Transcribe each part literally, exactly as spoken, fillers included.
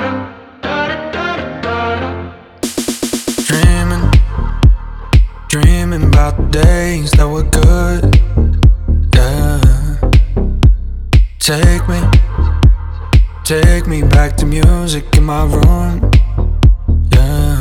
Dreaming, dreaming about the days that were good, yeah. Take me, take me back to music in my room, yeah.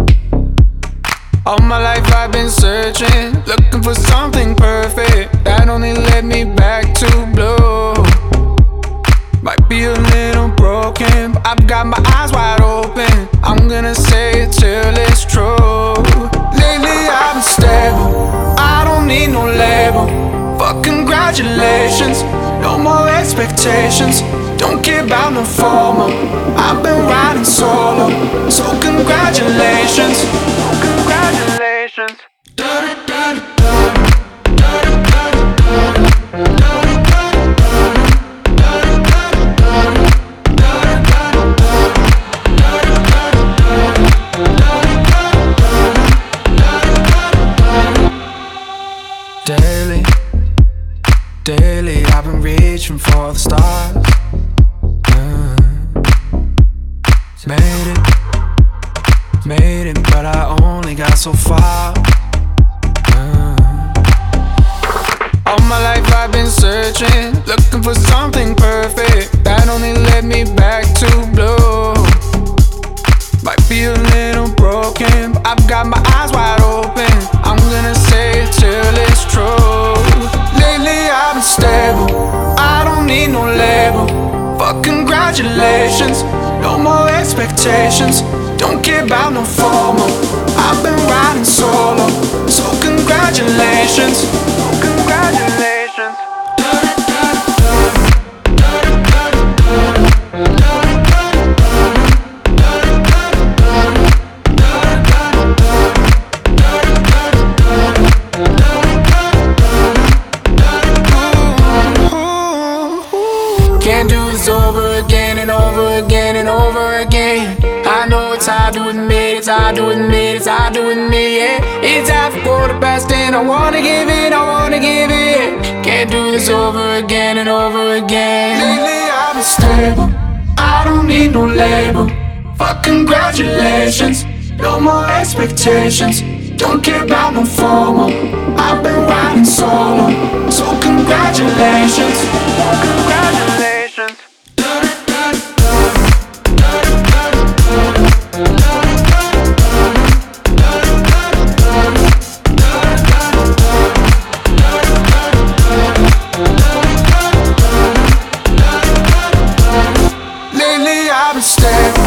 All my life I've been searching, looking for something perfect that only led me back to blue. Might be a little broken, but I've got my eyes wide open. I'm gonna say it till it's true. Lately I've been stable, I don't need no label. Fuck congratulations, no more expectations. Don't care about no formal, I've been riding solo. So congratulations, congratulations. Daily, daily I've been reaching for the stars, uh, Made it, made it, but I only got so far, uh. All my life I've been searching, looking for something perfect that only led me back to blue. Might be a little broken, but I've got my eyes wide open. I'm gonna say it till it's true. Lately I've been stable, I don't need no label. Fuck congratulations, no more expectations. Don't care about no formal, I've been riding solo. So congratulations, congratulations. Can't do this over again and over again and over again. I know it's hard to admit, it's hard to admit, it's hard to admit, yeah. It's half quarter past and I wanna give it, I wanna give it. Can't do this over again and over again. Lately I've been stable, I don't need no label. Fuck congratulations, no more expectations. Don't care about no formal, I've been riding solo. So congratulations, congratulations. Lately I've been stable,